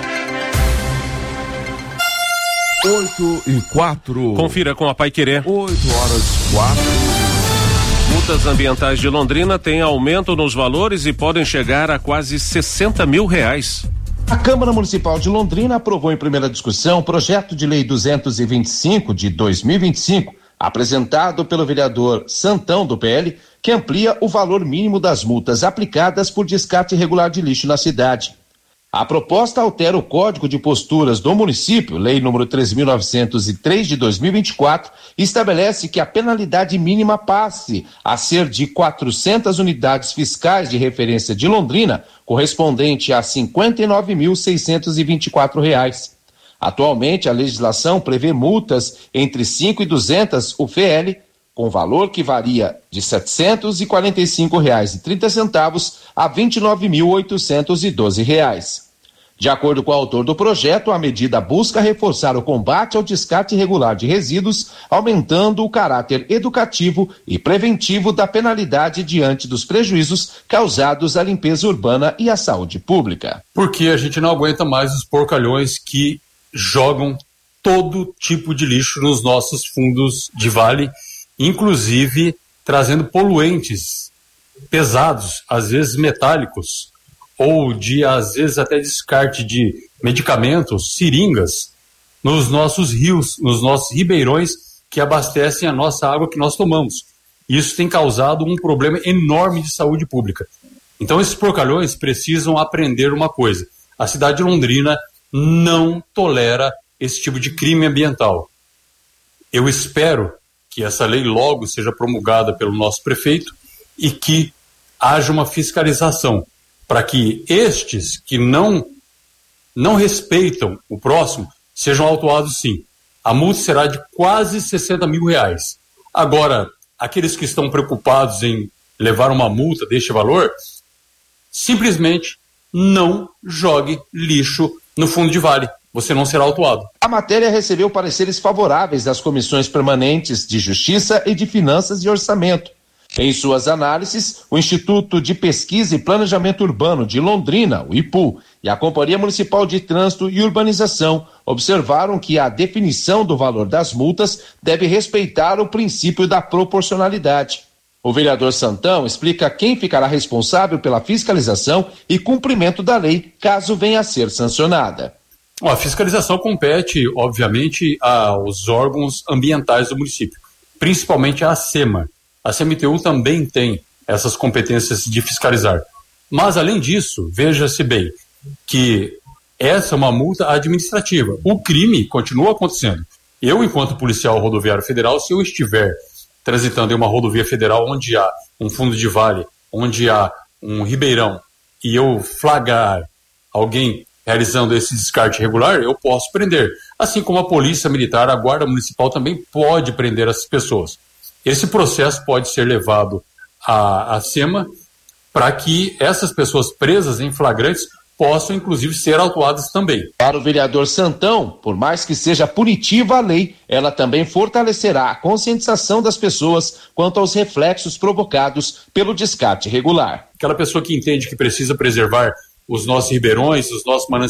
8:04. Confira com a Paiquerê. 8h04. Multas ambientais de Londrina têm aumento nos valores e podem chegar a quase R$60 mil. A Câmara Municipal de Londrina aprovou em primeira discussão o projeto de lei 225 de 2025, apresentado pelo vereador Santão do PL, que amplia o valor mínimo das multas aplicadas por descarte irregular de lixo na cidade. A proposta altera o Código de Posturas do município, lei número 3.903 de 2024, e estabelece que a penalidade mínima passe a ser de 400 unidades fiscais de referência de Londrina, correspondente a R$ 59.624. Atualmente, a legislação prevê multas entre 5 e 200 UFL, com valor que varia de R$ 745,30 a R$ 29.812. De acordo com o autor do projeto, a medida busca reforçar o combate ao descarte irregular de resíduos, aumentando o caráter educativo e preventivo da penalidade diante dos prejuízos causados à limpeza urbana e à saúde pública. Porque a gente não aguenta mais os porcalhões que jogam todo tipo de lixo nos nossos fundos de vale, inclusive trazendo poluentes pesados, às vezes metálicos, ou às vezes até descarte de medicamentos, seringas, nos nossos rios, nos nossos ribeirões que abastecem a nossa água que nós tomamos. Isso tem causado um problema enorme de saúde pública. Então esses porcalhões precisam aprender uma coisa: a cidade de Londrina não tolera esse tipo de crime ambiental. Eu espero que essa lei logo seja promulgada pelo nosso prefeito e que haja uma fiscalização para que estes que não respeitam o próximo sejam autuados sim. A multa será de quase R$60 mil. Agora, aqueles que estão preocupados em levar uma multa deste valor, simplesmente não jogue lixo no fundo de vale. você não será autuado. A matéria recebeu pareceres favoráveis das comissões permanentes de Justiça e de Finanças e Orçamento. Em suas análises, o Instituto de Pesquisa e Planejamento Urbano de Londrina, o IPU, e a Companhia Municipal de Trânsito e Urbanização observaram que a definição do valor das multas deve respeitar o princípio da proporcionalidade. O vereador Santão explica quem ficará responsável pela fiscalização e cumprimento da lei, caso venha a ser sancionada. A fiscalização compete, obviamente, aos órgãos ambientais do município, principalmente a SEMA. A CMTU também tem essas competências de fiscalizar. Mas, além disso, veja-se bem que essa é uma multa administrativa. O crime continua acontecendo. Eu, enquanto policial rodoviário federal, se eu estiver transitando em uma rodovia federal onde há um fundo de vale, onde há um ribeirão, e eu flagrar alguém realizando esse descarte irregular, eu posso prender. Assim como a Polícia Militar, a Guarda Municipal também pode prender essas pessoas. Esse processo pode ser levado à SEMA para que essas pessoas presas em flagrantes possam, inclusive, ser autuadas também. Para o vereador Santão, por mais que seja punitiva a lei, ela também fortalecerá a conscientização das pessoas quanto aos reflexos provocados pelo descarte irregular. Aquela pessoa que entende que precisa preservar os nossos ribeirões, os nossos mananciais,